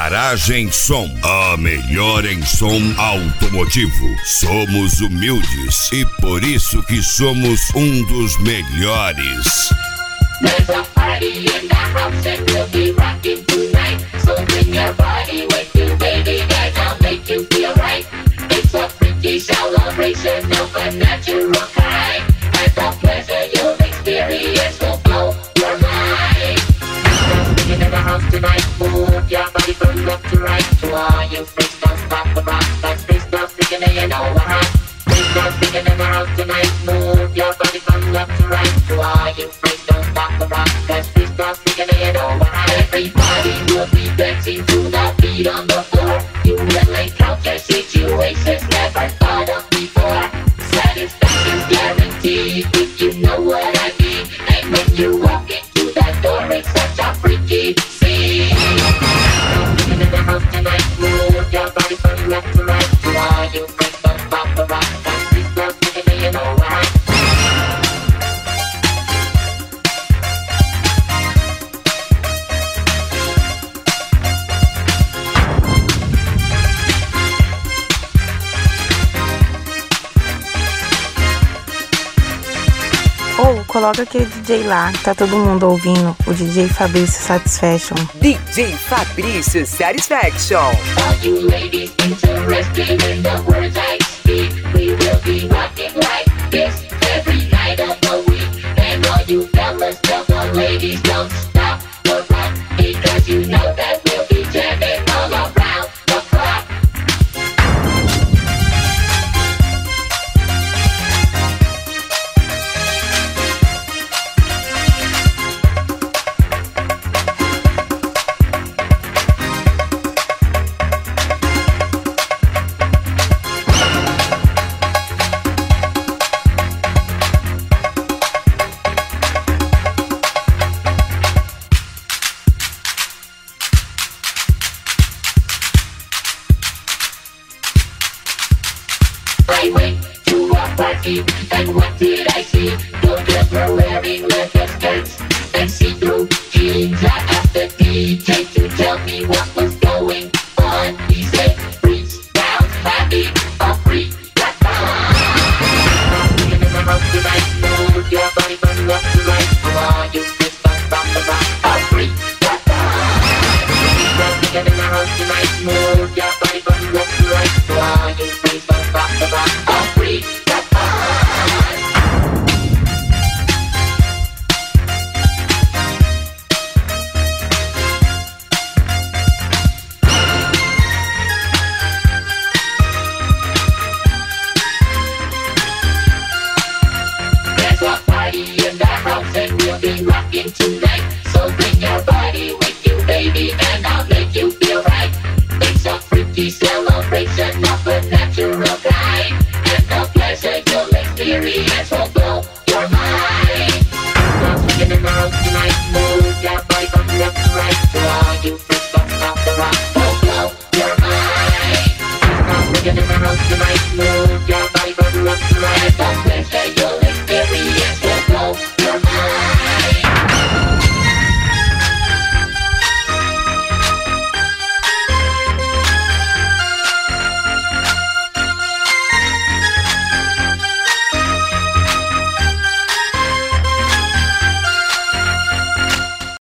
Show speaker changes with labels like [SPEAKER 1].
[SPEAKER 1] Garagem Som, a melhor em som automotivo. Somos humildes e por isso que somos um dos melhores.
[SPEAKER 2] There's a party in the house and we'll be rocking tonight. So bring your body with you, baby, and I'll make you feel right. It's a freaky celebration of a natural kind, and the pleasure you'll experience will blow your mind. Bringing in the house tonight, move your body from left to right. To all you freaks, don't stop the rock. That's freestyle freaking and you know what hot. Freestyle freaking in the house tonight, move your body from left to right. To all you freaks, don't stop the rock. That's freestyle freaking and you know what hot. Everybody will be dancing to the beat on the floor. You will encounter situations never thought of before. Satisfaction's guaranteed if you know what I mean. And when you walk into that door, it's such a freaky scene. Living in the house tonight, move your body from left to right. To all you freaks, don't stop the rock. That's freestyle freaking and you know what I mean.
[SPEAKER 3] Ou coloca aquele DJ lá, tá todo mundo ouvindo, o DJ Fabrício Satisfaction.
[SPEAKER 4] DJ Fabrício Satisfaction.
[SPEAKER 2] All you ladies interested in the words I speak, we will be rocking like this every night of the week. And all you fellas, tell the ladies don't stop the rock, because you know that we'll be jamming all around the clock. I went to a party, and what did I see? The girls were wearing leather skirts and see-through jeans. I asked the DJ to tell me what was going on. He said, freestyle's having a free time. Living in the house tonight, move your body from left to right. Come on, you freaks, don't stop the rock. A free time. Living in the house tonight, move your body from left to right. Come on, you freaks, don't stop the rock. A free time. There's a party in the house and we'll be rocking tonight. So bring your body with you, baby, and I'll make you feel right. It's a freaky celebration of a natural kind, and the pleasure you'll experience will blow your mind. Now swinging in the house tonight, move your body from left to right. To all you freaks, don't stop the rock, will blow your mind. Now swinging in the house tonight, move your body from left to right.